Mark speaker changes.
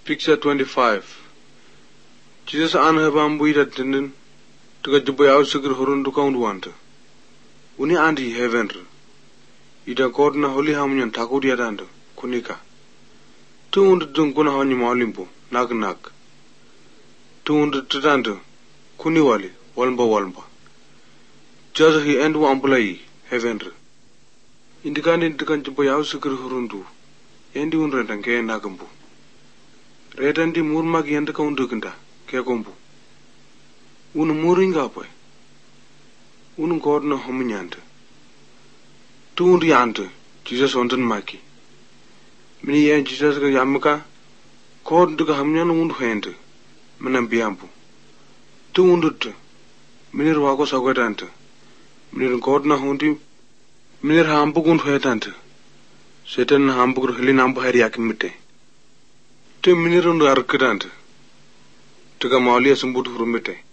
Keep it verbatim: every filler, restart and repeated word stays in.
Speaker 1: Picture twenty-five. Jesus anhabambu ida tinin tuka jumpa yau sigir hurun tuka unduanta. Uni andi heavenru. Ida God na holi hamunyan taku dia dando kunika. Tu undu dung kuna hanyi maulimpo nak nak. Tu undu tudando kuni wali walmba walmba. Just he endu ampulai heavenru. Indikandi tuka jumpa yau sigir hurundu. Endi unrentang kaya nagambu. Retandi murma ki yanda ka undukunda kaya kombu. Unu muringa apa? Unu God na homunyanta. Tu undi yanta Jesus ondan maki. Mini yan Jesus ka yamaka God duka hamnyana undu hente manam biampu. Tu undut minir wako sagwetanta. Minir God na hundi minir hampu undu hetanta. Setan hampu kur heli nampu hari yakimite. Tu minirundu arkadante. Tuka maulia sumbutu hurumite.